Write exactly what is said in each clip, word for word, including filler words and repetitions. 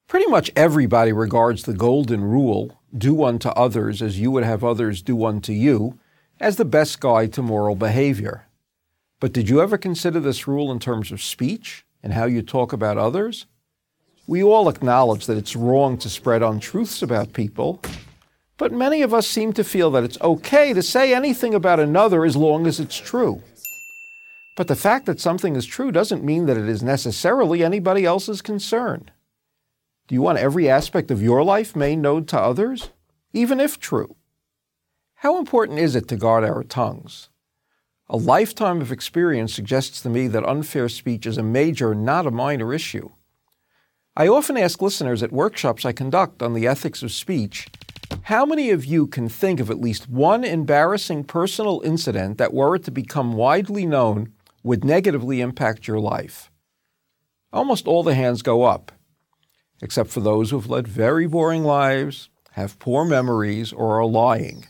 Pretty much everybody regards the golden rule, do unto others as you would have others do unto you, as the best guide to moral behavior. But did you ever consider this rule in terms of speech and how you talk about others? We all acknowledge that it's wrong to spread untruths about people, but many of us seem to feel that it's okay to say anything about another as long as it's true. But the fact that something is true doesn't mean that it is necessarily anybody else's concern. Do you want every aspect of your life made known to others, even if true? How important is it to guard our tongues? A lifetime of experience suggests to me that unfair speech is a major, not a minor issue. I often ask listeners at workshops I conduct on the ethics of speech, how many of you can think of at least one embarrassing personal incident that, were it to become widely known, would negatively impact your life? Almost all the hands go up, except for those who have led very boring lives, have poor memories, or are lying.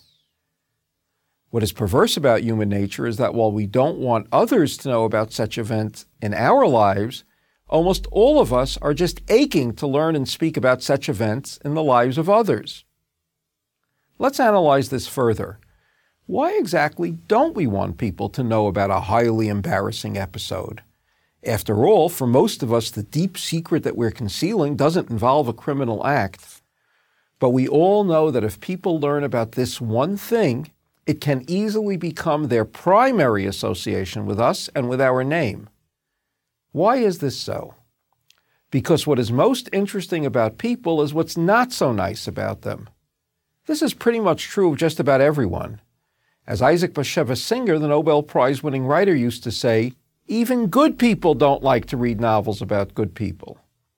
What is perverse about human nature is that while we don't want others to know about such events in our lives, almost all of us are just aching to learn and speak about such events in the lives of others. Let's analyze this further. Why exactly don't we want people to know about a highly embarrassing episode? After all, for most of us, the deep secret that we're concealing doesn't involve a criminal act. But we all know that if people learn about this one thing, it can easily become their primary association with us and with our name. Why is this so? Because what is most interesting about people is what's not so nice about them. This is pretty much true of just about everyone. As Isaac Bashevis Singer, the Nobel Prize-winning writer, used to say, even good people don't like to read novels about good people.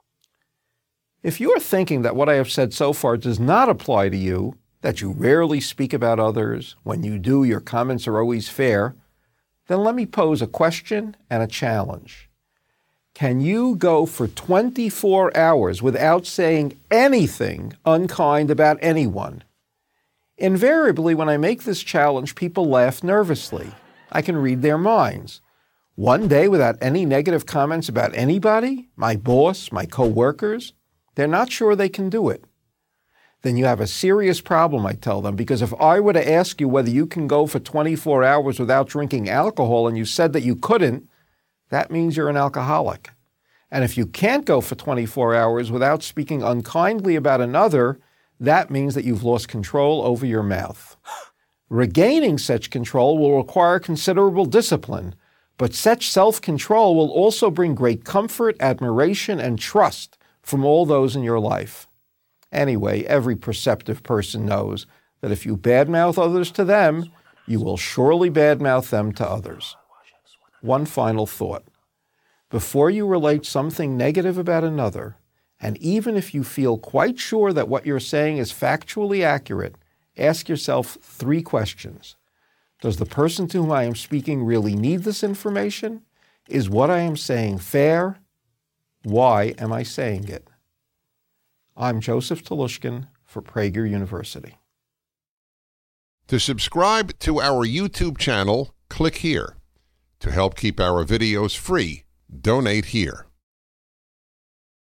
If you are thinking that what I have said so far does not apply to you, that you rarely speak about others, when you do, your comments are always fair, then let me pose a question and a challenge. Can you go for twenty-four hours without saying anything unkind about anyone? Invariably, when I make this challenge, people laugh nervously. I can read their minds. One day without any negative comments about anybody, my boss, my co-workers, they're not sure they can do it. Then you have a serious problem, I tell them, because if I were to ask you whether you can go for twenty-four hours without drinking alcohol and you said that you couldn't, that means you're an alcoholic. And if you can't go for twenty-four hours without speaking unkindly about another, that means that you've lost control over your mouth. Regaining such control will require considerable discipline, but such self-control will also bring great comfort, admiration, and trust from all those in your life. Anyway, every perceptive person knows that if you badmouth others to them, you will surely badmouth them to others. One final thought. Before you relate something negative about another, and even if you feel quite sure that what you're saying is factually accurate, ask yourself three questions. Does the person to whom I am speaking really need this information? Is what I am saying fair? Why am I saying it? I'm Joseph Telushkin for Prager University. To subscribe to our YouTube channel, click here. To help keep our videos free, donate here.